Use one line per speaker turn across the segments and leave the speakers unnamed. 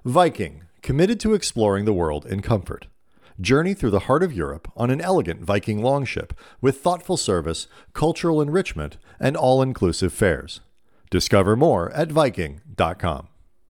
Viking, committed to exploring the world in comfort. Journey through the heart of Europe on an elegant Viking longship with thoughtful service, cultural enrichment, and all-inclusive fares. Discover more at Viking.com.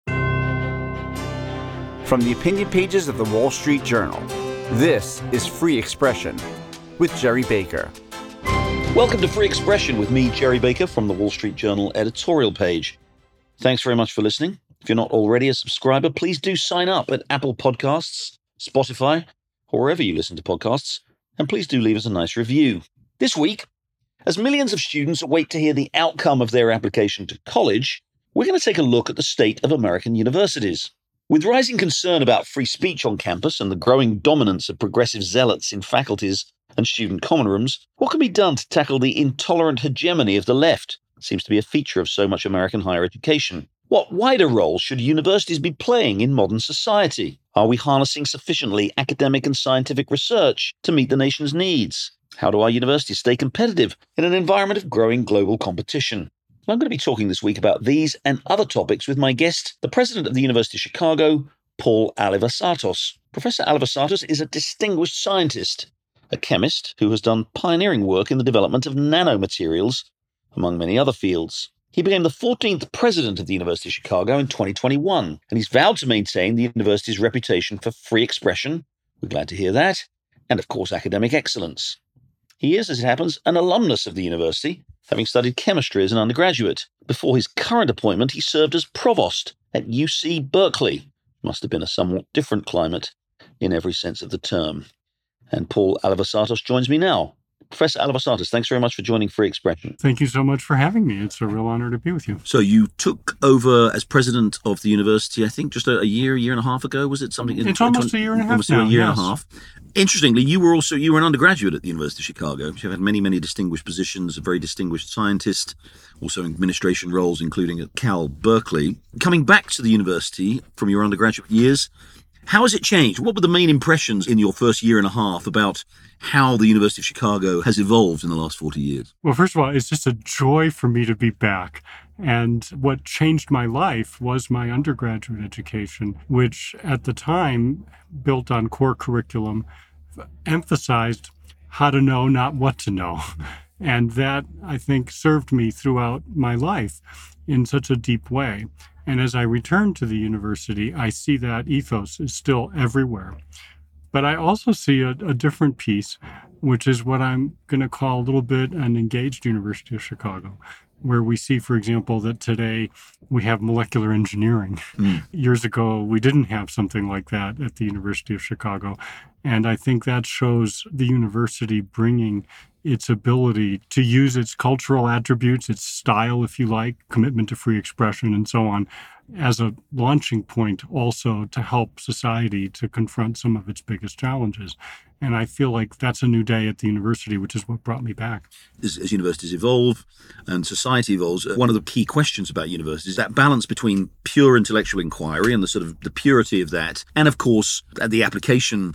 From the opinion pages of the Wall Street Journal, this is Free Expression with Gerry Baker.
Welcome to Free Expression with me, Gerry Baker, from the Wall Street Journal editorial page. Thanks very much for listening. If you're not already a subscriber, please do sign up at Apple Podcasts, Spotify, or wherever you listen to podcasts, and please do leave us a nice review. This week, as millions of students wait to hear the outcome of their application to college, we're going to take a look at the state of American universities. With rising concern about free speech on campus and the growing dominance of progressive zealots in faculties and student common rooms, what can be done to tackle the intolerant hegemony of the left? It seems to be a feature of so much American higher education. What wider role should universities be playing in modern society? Are we harnessing sufficiently academic and scientific research to meet the nation's needs? How do our universities stay competitive in an environment of growing global competition? I'm going to be talking this week about these and other topics with my guest, the president of the University of Chicago, Paul Alivisatos. Professor Alivisatos is a distinguished scientist, a chemist who has done pioneering work in the development of nanomaterials, among many other fields. He became the 14th president of the University of Chicago in 2021, and he's vowed to maintain the university's reputation for free expression, we're glad to hear that, and of course academic excellence. He is, as it happens, an alumnus of the university, having studied chemistry as an undergraduate. Before his current appointment, he served as provost at UC Berkeley. Must have been a somewhat different climate in every sense of the term. And Paul Alivisatos joins me now. Professor Alivisatos, thanks very much for joining Free Expression.
Thank you so much for having me. It's a real honor to be with you.
So you took over as president of the university, I think, just a year and a half ago, was it something?
It's almost a year and a half
almost
now,
a year
yes.
and a half. Interestingly, you were an undergraduate at the University of Chicago. You've had many, many distinguished positions, a very distinguished scientist, also in administration roles, including at Cal Berkeley. Coming back to the university from your undergraduate years, how has it changed? What were the main impressions in your first year and a half about how the University of Chicago has evolved in the last 40 years?
Well, first of all, it's just a joy for me to be back. And what changed my life was my undergraduate education, which at the time, built on core curriculum, emphasized how to know, not what to know. And that, I think, served me throughout my life in such a deep way. And as I return to the university, I see that ethos is still everywhere. But I also see a different piece, which is what I'm going to call a little bit an engaged University of Chicago, where we see, for example, that today we have molecular engineering. Years ago, we didn't have something like that at the University of Chicago. And I think that shows the university bringing its ability to use its cultural attributes, its style, if you like, commitment to free expression and so on, as a launching point also to help society to confront some of its biggest challenges. And I feel like that's a new day at the university, which is what brought me back.
As universities evolve and society evolves, one of the key questions about universities is that balance between pure intellectual inquiry and the sort of the purity of that, and of course, the application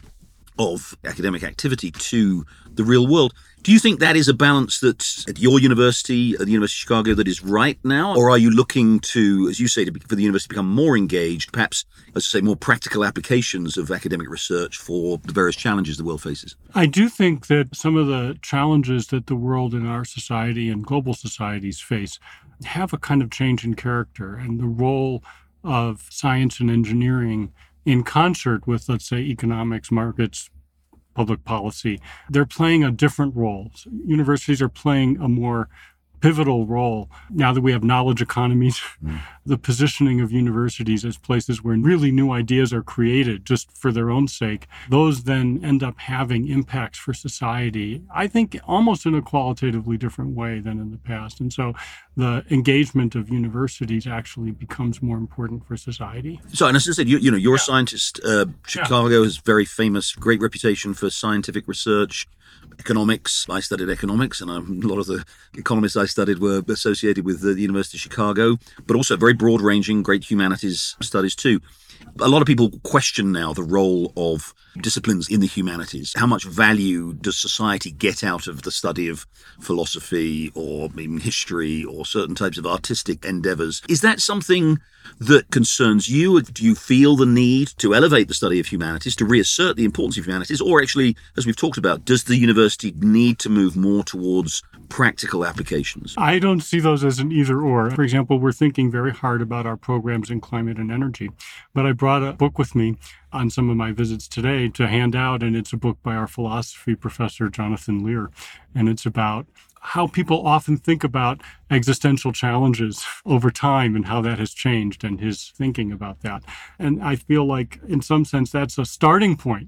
of academic activity to the real world. Do you think that is a balance that at your university, at the University of Chicago, that is right now? Or are you looking to, as you say, for the university to become more engaged, perhaps, let's say, more practical applications of academic research for the various challenges the world faces?
I do think that some of the challenges that the world and our society and global societies face have a kind of change in character, and the role of science and engineering in concert with, let's say, economics, markets, public policy, they're playing a different role. Universities are playing a more pivotal role now that we have knowledge economies. The positioning of universities as places where really new ideas are created just for their own sake, those then end up having impacts for society, I think almost in a qualitatively different way than in the past. And so the engagement of universities actually becomes more important for society.
So, and as I said, you're a scientist. Chicago has very famous, great reputation for scientific research. Economics. I studied economics, and a lot of the economists I studied were associated with the University of Chicago, but also very broad-ranging, great humanities studies too. A lot of people question now the role of disciplines in the humanities. How much value does society get out of the study of philosophy or even history or certain types of artistic endeavors? Is that something that concerns you? Do you feel the need to elevate the study of humanities, to reassert the importance of humanities? Or actually, as we've talked about, does the university need to move more towards practical applications?
I don't see those as an either or. For example, we're thinking very hard about our programs in climate and energy, but I brought a book with me on some of my visits today to hand out, and it's a book by our philosophy professor, Jonathan Lear, and it's about how people often think about existential challenges over time and how that has changed and his thinking about that. And I feel like, in some sense, that's a starting point.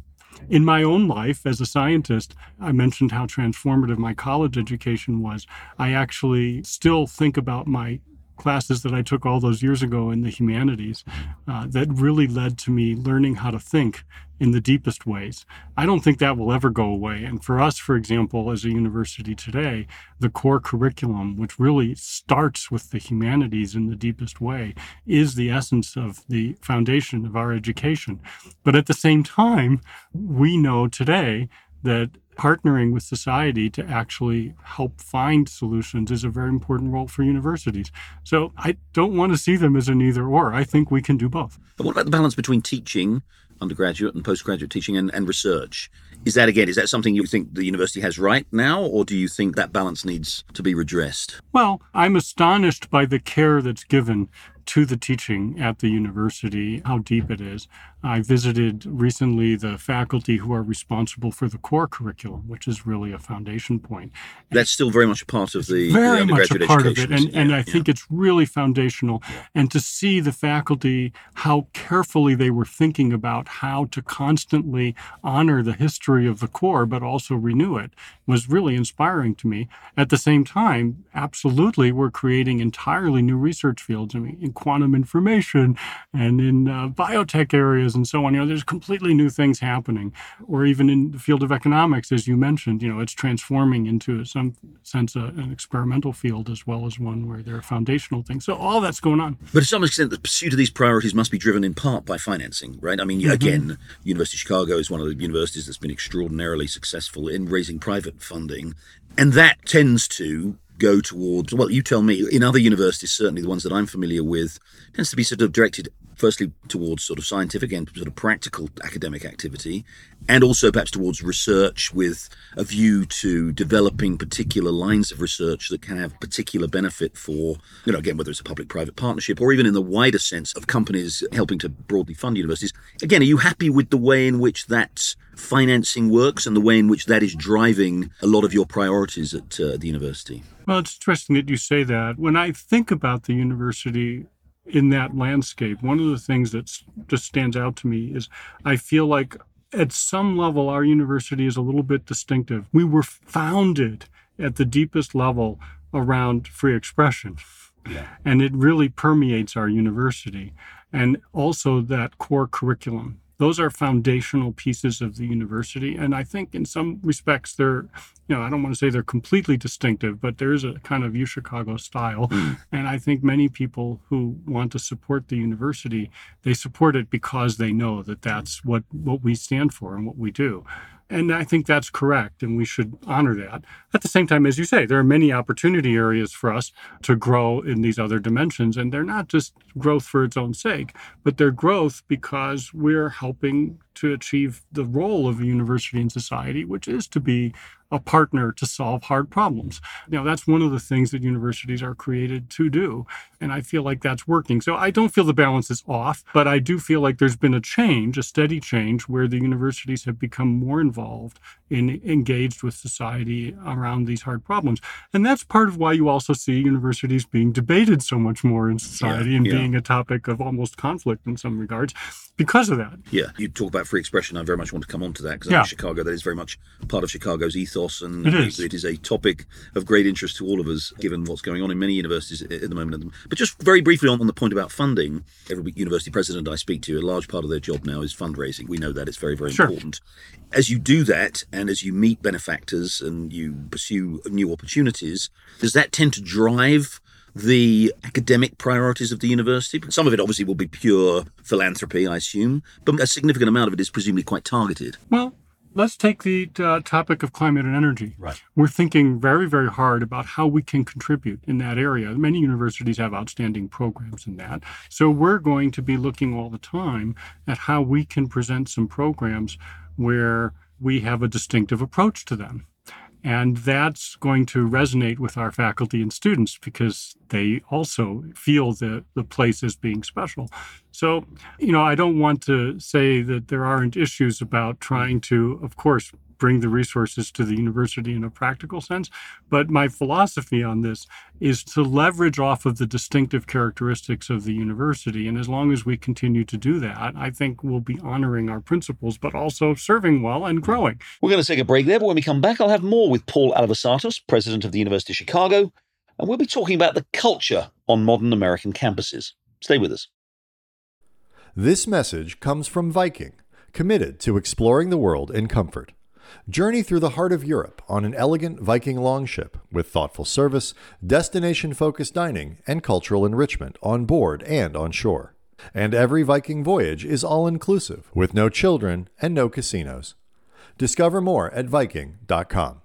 In my own life as a scientist, I mentioned how transformative my college education was. I actually still think about my classes that I took all those years ago in the humanities that really led to me learning how to think in the deepest ways. I don't think that will ever go away. And for us, for example, as a university today, the core curriculum, which really starts with the humanities in the deepest way, is the essence of the foundation of our education. But at the same time, we know today that partnering with society to actually help find solutions is a very important role for universities. So I don't want to see them as an either or. I think we can do both.
But what about the balance between teaching, undergraduate and postgraduate teaching, and research? Is that something you think the university has right now, or do you think that balance needs to be redressed?
Well, I'm astonished by the care that's given to the teaching at the university, how deep it is. I visited recently the faculty who are responsible for the core curriculum, which is really a foundation point.
That's still very much a part of the
very much a part
education,
of it, and I think it's really foundational. And to see the faculty, how carefully they were thinking about how to constantly honor the history of the core, but also renew it, was really inspiring to me. At the same time, absolutely, we're creating entirely new research fields. I mean, in quantum information and in biotech areas and so on, there's completely new things happening. Or even in the field of economics, as you mentioned, it's transforming into some sense an experimental field as well as one where there are foundational things. So all that's going on.
But to some extent, the pursuit of these priorities must be driven in part by financing, right? I mean, again, University of Chicago is one of the universities that's been extraordinarily successful in raising private funding. And that tends to go towards, well, you tell me, in other universities, certainly the ones that I'm familiar with, tends to be sort of directed firstly towards sort of scientific and sort of practical academic activity, and also perhaps towards research with a view to developing particular lines of research that can have particular benefit for, again, whether it's a public-private partnership or even in the wider sense of companies helping to broadly fund universities. Again, are you happy with the way in which that financing works and the way in which that is driving a lot of your priorities at the university?
Well, it's interesting that you say that. When I think about the university in that landscape, one of the things that just stands out to me is I feel like at some level our university is a little bit distinctive. We were founded at the deepest level around free expression. Yeah. And it really permeates our university. And also that core curriculum. Those are foundational pieces of the university. And I think in some respects they're, I don't want to say they're completely distinctive, but there is a kind of UChicago style. And I think many people who want to support the university, they support it because they know that that's what we stand for and what we do. And I think that's correct, and we should honor that. At the same time, as you say, there are many opportunity areas for us to grow in these other dimensions, and they're not just growth for its own sake, but they're growth because we're helping to achieve the role of a university in society, which is to be a partner to solve hard problems. That's one of the things that universities are created to do. And I feel like that's working. So I don't feel the balance is off, but I do feel like there's been a steady change, where the universities have become more involved in engaged with society around these hard problems. And that's part of why you also see universities being debated so much more in society and being a topic of almost conflict in some regards because of that.
Yeah, you talk about free expression. I very much want to come on to that because I think Chicago, that is very much part of Chicago's ethos, and it is a topic of great interest to all of us, given what's going on in many universities at the moment. But just very briefly on the point about funding, every university president I speak to, a large part of their job now is fundraising. We know that it's very, very important. As you do that, and as you meet benefactors and you pursue new opportunities, does that tend to drive the academic priorities of the university? Some of it obviously will be pure philanthropy, I assume, but a significant amount of it is presumably quite targeted.
Well, let's take the topic of climate and energy.
Right.
We're thinking very, very hard about how we can contribute in that area. Many universities have outstanding programs in that. So we're going to be looking all the time at how we can present some programs where we have a distinctive approach to them. And that's going to resonate with our faculty and students because they also feel the place as being special. So, I don't want to say that there aren't issues about trying to, of course, bring the resources to the university in a practical sense. But my philosophy on this is to leverage off of the distinctive characteristics of the university. And as long as we continue to do that, I think we'll be honoring our principles, but also serving well and growing.
We're going to take a break there, but when we come back, I'll have more with Paul Alivisatos, president of the University of Chicago, and we'll be talking about the culture on modern American campuses. Stay with us.
This message comes from Viking, committed to exploring the world in comfort. Journey through the heart of Europe on an elegant Viking longship with thoughtful service, destination-focused dining, and cultural enrichment on board and on shore. And every Viking voyage is all-inclusive, with no children and no casinos. Discover more at Viking.com.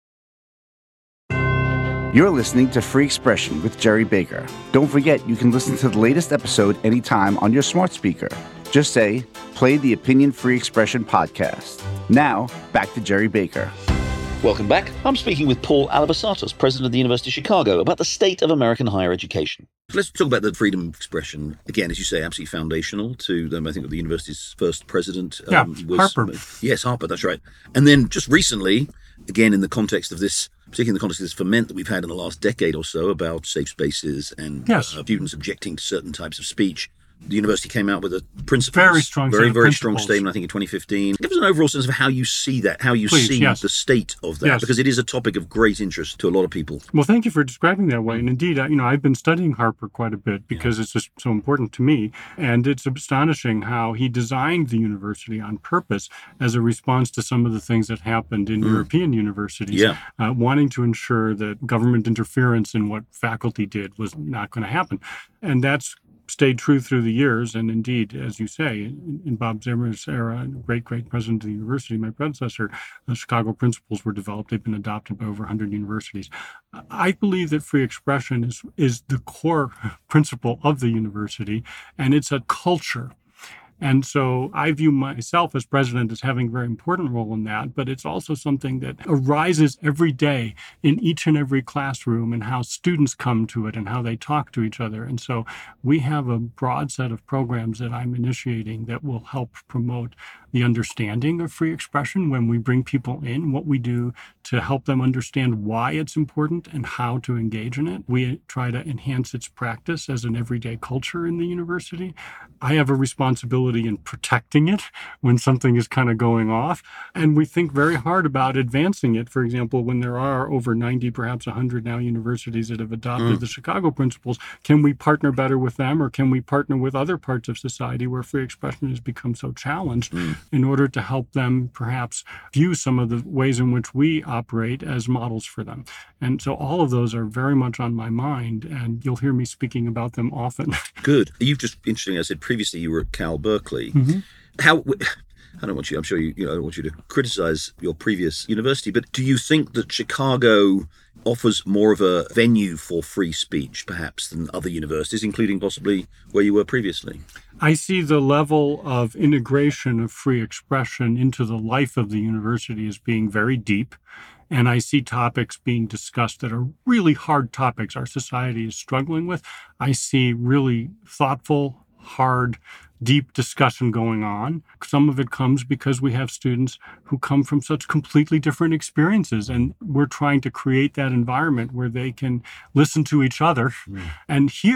You're listening to Free Expression with Jerry Baker. Don't forget, you can listen to the latest episode anytime on your smart speaker. Just say, play the Opinion Free Expression podcast. Now, back to Jerry Baker.
Welcome back. I'm speaking with Paul Alivisatos, president of the University of Chicago, about the state of American higher education. Let's talk about the freedom of expression. Again, as you say, absolutely foundational to them. I think the university's first president was
Harper.
Yes, Harper, that's right. And then just recently, again, in the context of this, particularly in the context of this ferment that we've had in the last decade or so about safe spaces and students objecting to certain types of speech, the university came out with a principle.
Very strong
statement, I think, in 2015. Give us an overall sense of how you see that, how you see the state of that, because it is a topic of great interest to a lot of people.
Well, thank you for describing that way. And indeed, I've been studying Harper quite a bit because it's just so important to me. And it's astonishing how he designed the university on purpose as a response to some of the things that happened in European universities, wanting to ensure that government interference in what faculty did was not going to happen. And that's stayed true through the years. And indeed, as you say, in Bob Zimmer's era, great president of the university, my predecessor, the Chicago principles were developed. They've been adopted by over 100 universities. I believe that free expression is the core principle of the university, and it's a culture. And so I view myself as president as having a very important role in that, but it's also something that arises every day in each and every classroom and how students come to it and how they talk to each other. And so we have a broad set of programs that I'm initiating that will help promote the understanding of free expression when we bring people in, what we do to help them understand why it's important and how to engage in it. We try to enhance its practice as an everyday culture in the university. I have a responsibility in protecting it when something is kind of going off. And we think very hard about advancing it. For example, when there are over 90, perhaps 100 now universities that have adopted the Chicago principles, can we partner better with them, or can we partner with other parts of society where free expression has become so challenged in order to help them perhaps view some of the ways in which we operate as models for them? And so all of those are very much on my mind, and you'll hear me speaking about them often.
Good. You've just, interestingly, I said previously you were at Cal Berkeley. I don't want you, I'm sure I don't want you to criticize your previous university, but do you think that Chicago offers more of a venue for free speech, perhaps, than other universities, including possibly where you were previously?
I see the level of integration of free expression into the life of the university as being very deep. And I see topics being discussed that are really hard topics our society is struggling with. I see really thoughtful, hard, deep discussion going on. Some of it comes because we have students who come from such completely different experiences, and we're trying to create that environment where they can listen to each other and hear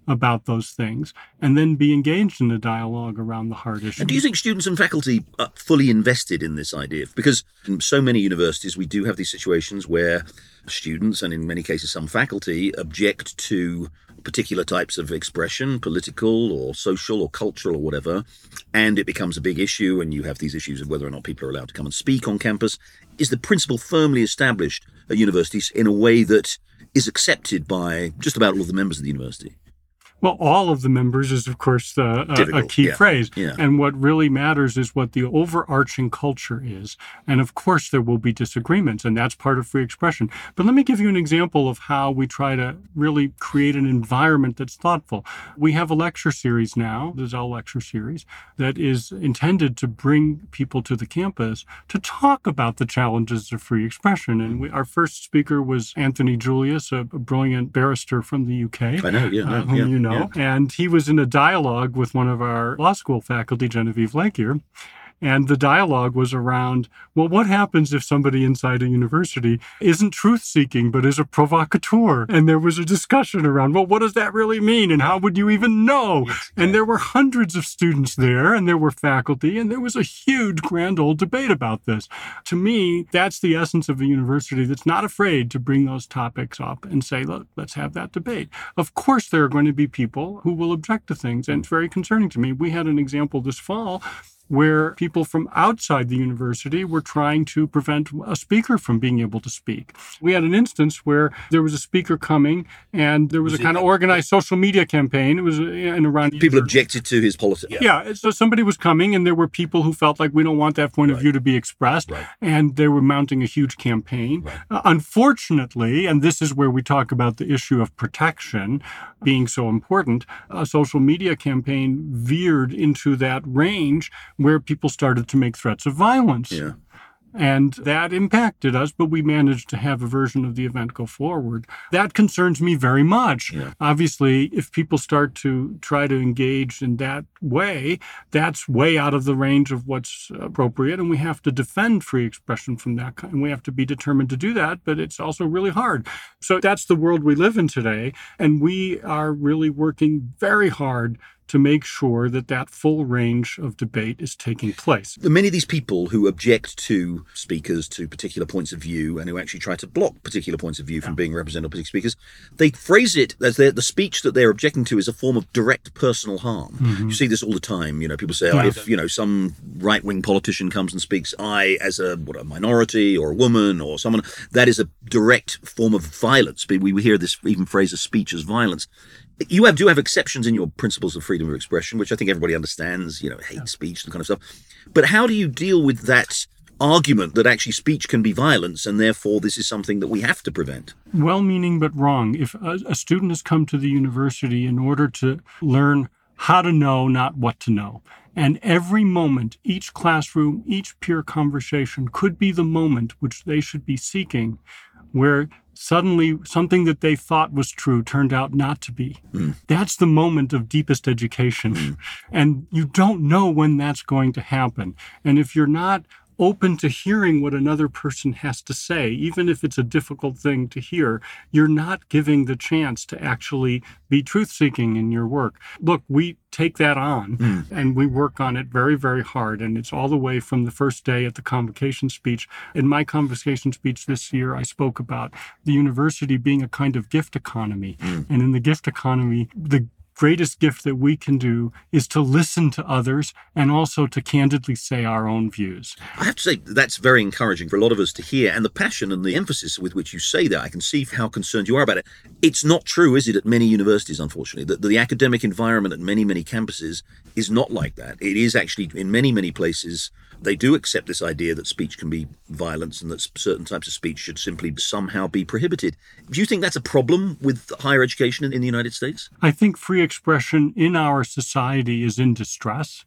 about those things, and then be engaged in a dialogue around the hard issues.
And do you think students and faculty are fully invested in this idea? Because in so many universities, we do have these situations where students, and in many cases some faculty, object to particular types of expression, political or social or cultural or whatever, and it becomes a big issue, and you have these issues of whether or not people are allowed to come and speak on campus. Is the principle firmly established at universities in a way that is accepted by just about all of the members of the university?
Well, all of the members is, of course, a key phrase.
Yeah.
And what really matters is what the overarching culture is. And of course, there will be disagreements, and that's part of free expression. But let me give you an example of how we try to really create an environment that's thoughtful. We have a lecture series now, the Zell Lecture Series, that is intended to bring people to the campus to talk about the challenges of free expression. And our first speaker was Anthony Julius, a brilliant barrister from the UK.
I know,
whom you know. And he was in a dialogue with one of our law school faculty, Genevieve Lakier. And the dialogue was around, well, what happens if somebody inside a university isn't truth-seeking, but is a provocateur? And there was a discussion around, well, what does that really mean? And how would you even know? Yes, and there were hundreds of students there, and there were faculty, and there was a huge grand old debate about this. To me, that's the essence of a university that's not afraid to bring those topics up and say, look, let's have that debate. Of course, there are going to be people who will object to things, and it's very concerning to me. We had an example this fall where people from outside the university were trying to prevent a speaker from being able to speak. We had an instance where there was a speaker coming, and there was a kind of organized social media campaign. It was in around...
People objected to his politics.
Yeah, so somebody was coming, and there were people who felt like we don't want that point of view to be expressed, and they were mounting a huge campaign. Unfortunately, and this is where we talk about the issue of protection being so important, a social media campaign veered into that range where people started to make threats of violence.
Yeah.
And that impacted us, but we managed to have a version of the event go forward. That concerns me very much.
Yeah.
Obviously, if people start to try to engage in that way, that's way out of the range of what's appropriate, and we have to defend free expression from that kind. And we have to be determined to do that, but it's also really hard. So that's the world we live in today, and we are really working very hard to make sure that that full range of debate is taking place.
Many of these people who object to speakers, to particular points of view, and who actually try to block particular points of view from being represented by particular speakers, they phrase it as the speech that they're objecting to is a form of direct personal harm. Mm-hmm. You see this all the time. People say, if some right-wing politician comes and speaks, I, as a minority or a woman or someone, that is a direct form of violence. We hear this even phrase of speech as violence. You do have exceptions in your principles of freedom of expression, which I think everybody understands, hate speech, and kind of stuff. But how do you deal with that argument that actually speech can be violence, and therefore this is something that we have to prevent?
Well-meaning but wrong. If a student has come to the university in order to learn how to know, not what to know, and every moment, each classroom, each peer conversation could be the moment which they should be seeking, where suddenly something that they thought was true turned out not to be. That's the moment of deepest education. And you don't know when that's going to happen. And if you're not open to hearing what another person has to say, even if it's a difficult thing to hear, you're not giving the chance to actually be truth-seeking in your work. Look, we take that on and we work on it very, very hard. And it's all the way from the first day at the convocation speech. In my convocation speech this year, I spoke about the university being a kind of gift economy. And in the gift economy, the greatest gift that we can do is to listen to others and also to candidly say our own views.
I have to say that's very encouraging for a lot of us to hear, and the passion and the emphasis with which you say that, I can see how concerned you are about it. It's not true, is it, at many universities, unfortunately, that the academic environment at many, many campuses is not like that. It is actually, in many, many places, they do accept this idea that speech can be violence and that certain types of speech should simply somehow be prohibited. Do you think that's a problem with higher education in the United States?
I think free expression in our society is in distress.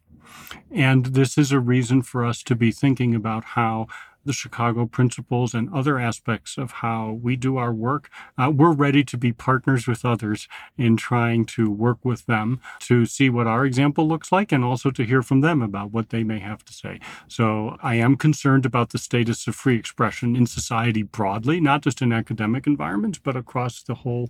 And this is a reason for us to be thinking about how the Chicago principles and other aspects of how we do our work, we're ready to be partners with others in trying to work with them to see what our example looks like and also to hear from them about what they may have to say. So I am concerned about the status of free expression in society broadly, not just in academic environments, but across the whole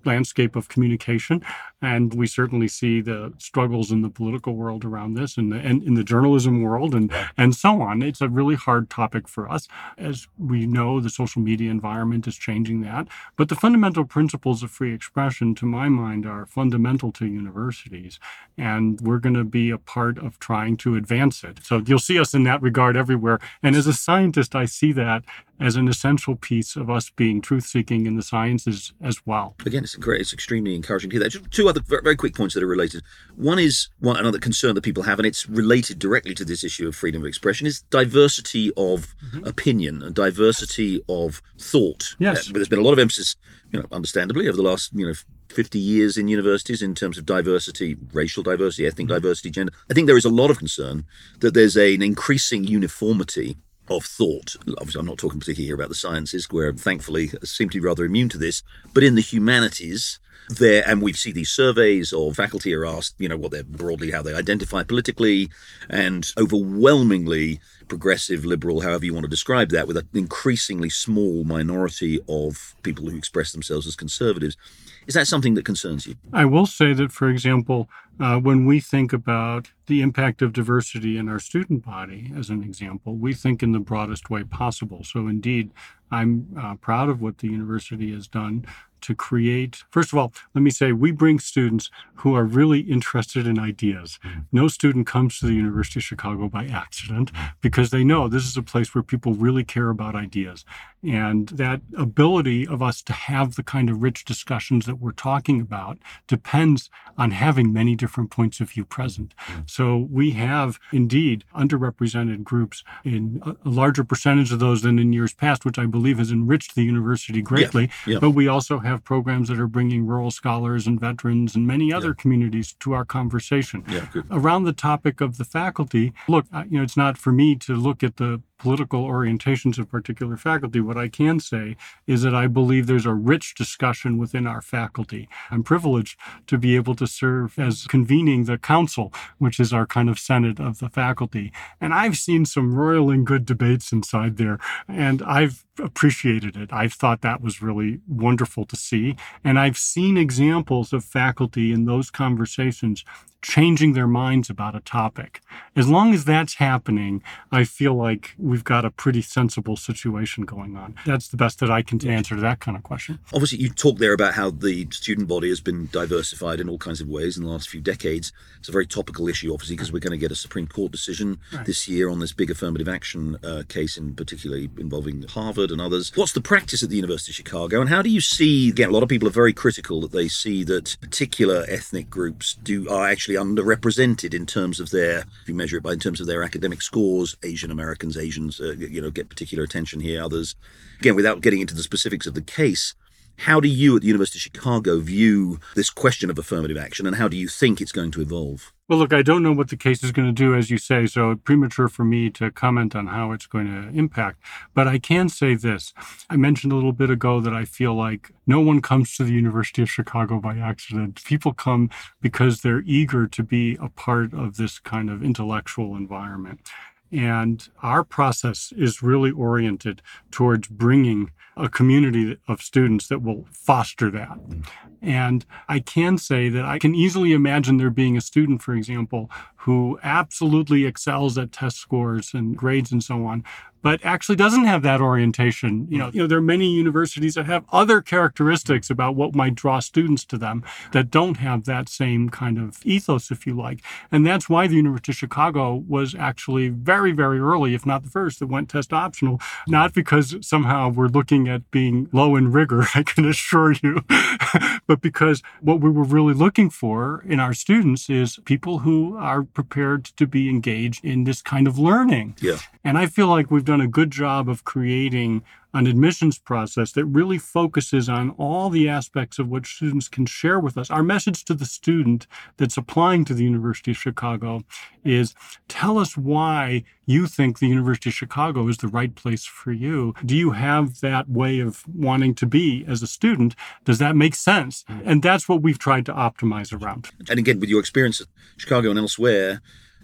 landscape of communication. And we certainly see the struggles in the political world around this and in the journalism world and so on. It's a really hard topic for us. As we know, the social media environment is changing that. But the fundamental principles of free expression, to my mind, are fundamental to universities. And we're going to be a part of trying to advance it. So you'll see us in that regard everywhere. And as a scientist, I see that as an essential piece of us being truth-seeking in the sciences as well.
Again, it's extremely encouraging to hear that. Just two other very quick points that are related. One is another concern that people have, and it's related directly to this issue of freedom of expression, is diversity of opinion and diversity of thought.
Yes.
There's been a lot of emphasis, understandably, over the last, 50 years in universities in terms of diversity, racial diversity, ethnic diversity, gender. I think there is a lot of concern that there's an increasing uniformity of thought. Obviously, I'm not talking particularly here about the sciences, where thankfully seem to be rather immune to this, but in the humanities, and we see these surveys of faculty are asked, what they're broadly, how they identify politically, and overwhelmingly progressive, liberal, however you want to describe that, with an increasingly small minority of people who express themselves as conservatives. Is that something that concerns you?
I will say that, for example, when we think about the impact of diversity in our student body, as an example, we think in the broadest way possible. So indeed, I'm proud of what the university has done to create. First of all, let me say, we bring students who are really interested in ideas. No student comes to the University of Chicago by accident because they know this is a place where people really care about ideas. And that ability of us to have the kind of rich discussions that we're talking about depends on having many different points of view present. So we have indeed underrepresented groups in a larger percentage of those than in years past, which I believe has enriched the university greatly. Yeah. But we also have programs that are bringing rural scholars and veterans and many other communities to our conversation. Around the topic of the faculty, look, it's not for me to look at the political orientations of particular faculty. What I can say is that I believe there's a rich discussion within our faculty. I'm privileged to be able to serve as convening the council, which is our kind of senate of the faculty. And I've seen some roiling good debates inside there, and I've appreciated it. I've thought that was really wonderful to see. And I've seen examples of faculty in those conversations changing their minds about a topic. As long as that's happening, I feel like we've got a pretty sensible situation going on. That's the best that I can answer to that kind of question.
Obviously, you talked there about how the student body has been diversified in all kinds of ways in the last few decades. It's a very topical issue, obviously, because we're going to get a Supreme Court decision this year on this big affirmative action case, in particularly involving Harvard and others. What's the practice at the University of Chicago, and how do you see, again, a lot of people are very critical that they see that particular ethnic groups are actually underrepresented in terms of their, if you measure it in terms of their academic scores. Asian Americans, Asians, get particular attention here. Others, again, without getting into the specifics of the case, how do you at the University of Chicago view this question of affirmative action, and how do you think it's going to evolve?
Well, look, I don't know what the case is going to do, as you say, so it's premature for me to comment on how it's going to impact. But I can say this. I mentioned a little bit ago that I feel like no one comes to the University of Chicago by accident. People come because they're eager to be a part of this kind of intellectual environment. And our process is really oriented towards bringing a community of students that will foster that. And I can say that I can easily imagine there being a student, for example, who absolutely excels at test scores and grades and so on, but actually doesn't have that orientation. There are many universities that have other characteristics about what might draw students to them that don't have that same kind of ethos, if you like. And that's why the University of Chicago was actually very, very early, if not the first, that went test optional, not because somehow we're looking at being low in rigor, I can assure you, but because what we were really looking for in our students is people who are prepared to be engaged in this kind of learning.
Yeah.
And I feel like we've done a good job of creating an admissions process that really focuses on all the aspects of what students can share with us. Our message to the student that's applying to the University of Chicago is, tell us why you think the University of Chicago is the right place for you. Do you have that way of wanting to be as a student? Does that make sense? And that's what we've tried to optimize around.
And again, with your experience at Chicago and elsewhere,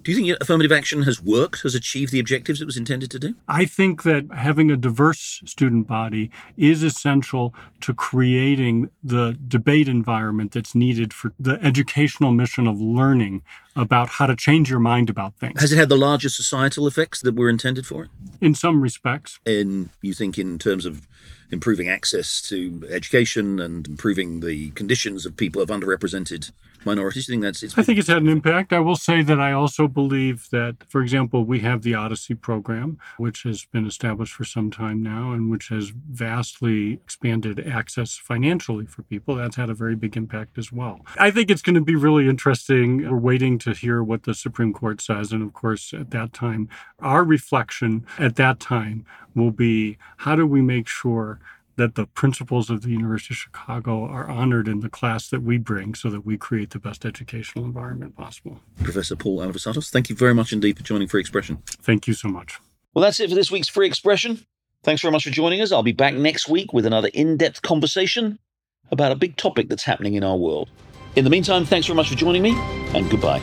Do you think affirmative action has worked, has achieved the objectives it was intended to do?
I think that having a diverse student body is essential to creating the debate environment that's needed for the educational mission of learning about how to change your mind about things.
Has it had the larger societal effects that were intended for it?
In some respects.
You think in terms of improving access to education and improving the conditions of people of underrepresented minorities?
I think it's had an impact. I will say that I also believe that, for example, we have the Odyssey program, which has been established for some time now and which has vastly expanded access financially for people. That's had a very big impact as well. I think it's going to be really interesting. We're waiting to hear what the Supreme Court says. And of course, at that time, our reflection at that time will be, how do we make sure that the principles of the University of Chicago are honored in the class that we bring so that we create the best educational environment possible.
Professor Paul Alivisatos, thank you very much indeed for joining Free Expression.
Thank you so much.
Well, that's it for this week's Free Expression. Thanks very much for joining us. I'll be back next week with another in-depth conversation about a big topic that's happening in our world. In the meantime, thanks very much for joining me, and goodbye.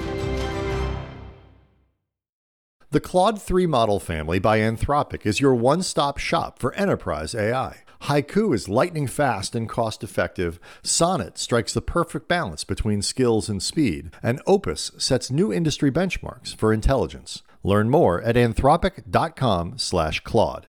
The Claude 3 model family by Anthropic is your one-stop shop for enterprise AI. Haiku is lightning fast and cost-effective, Sonnet strikes the perfect balance between skills and speed, and Opus sets new industry benchmarks for intelligence. Learn more at anthropic.com/Claude.